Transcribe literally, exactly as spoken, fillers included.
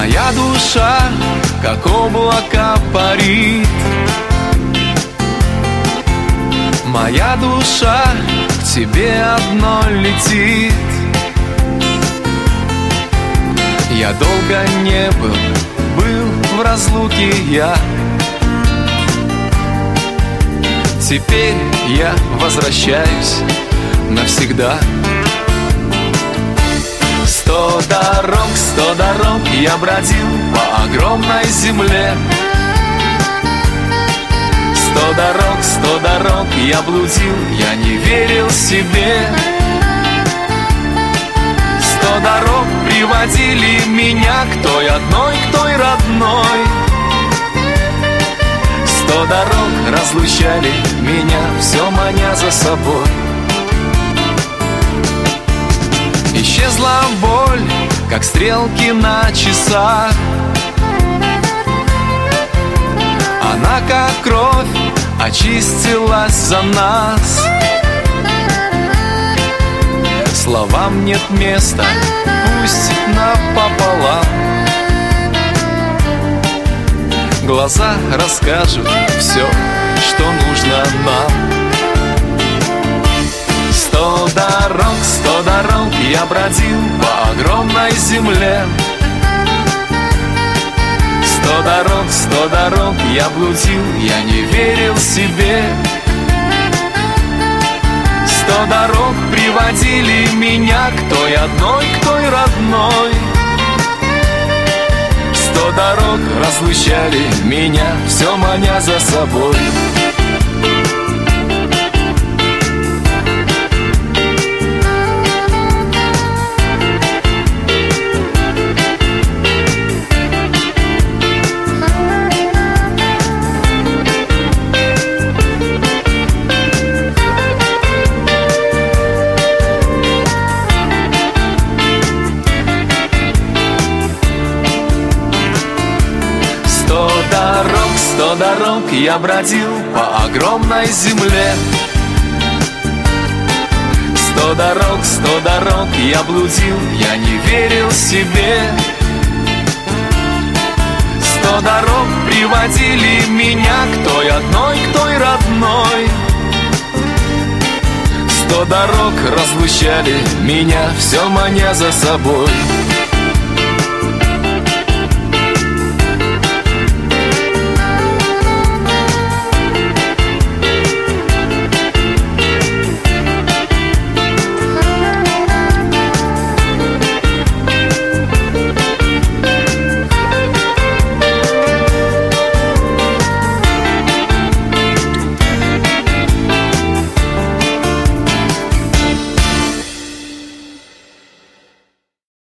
Моя душа, как облако, парит. Моя душа к тебе одной летит. Я долго не был, был в разлуке я. Теперь я возвращаюсь навсегда. Сто дорог, сто дорог я бродил по огромной земле. Сто дорог, сто дорог я блудил, я не верил себе. Сто дорог приводили меня к той одной, к той родной. Сто дорог разлучали меня, все маня за собой. Исчезла боль, как стрелки на часах. Она, как кровь, очистилась за нас. Словам нет места, пусть напополам. Глаза расскажут все, что нужно нам. Сто дорог, сто дорог я бродил по огромной земле. Сто дорог, сто дорог я блудил, я не верил себе. Сто дорог приводили меня к той одной, к той родной. Сто дорог разлучали меня, все маня за собой. Сто дорог я бродил по огромной земле. Сто дорог, сто дорог я блудил, я не верил себе. Сто дорог приводили меня к той одной, к той родной. Сто дорог разлучали меня, все маня за собой.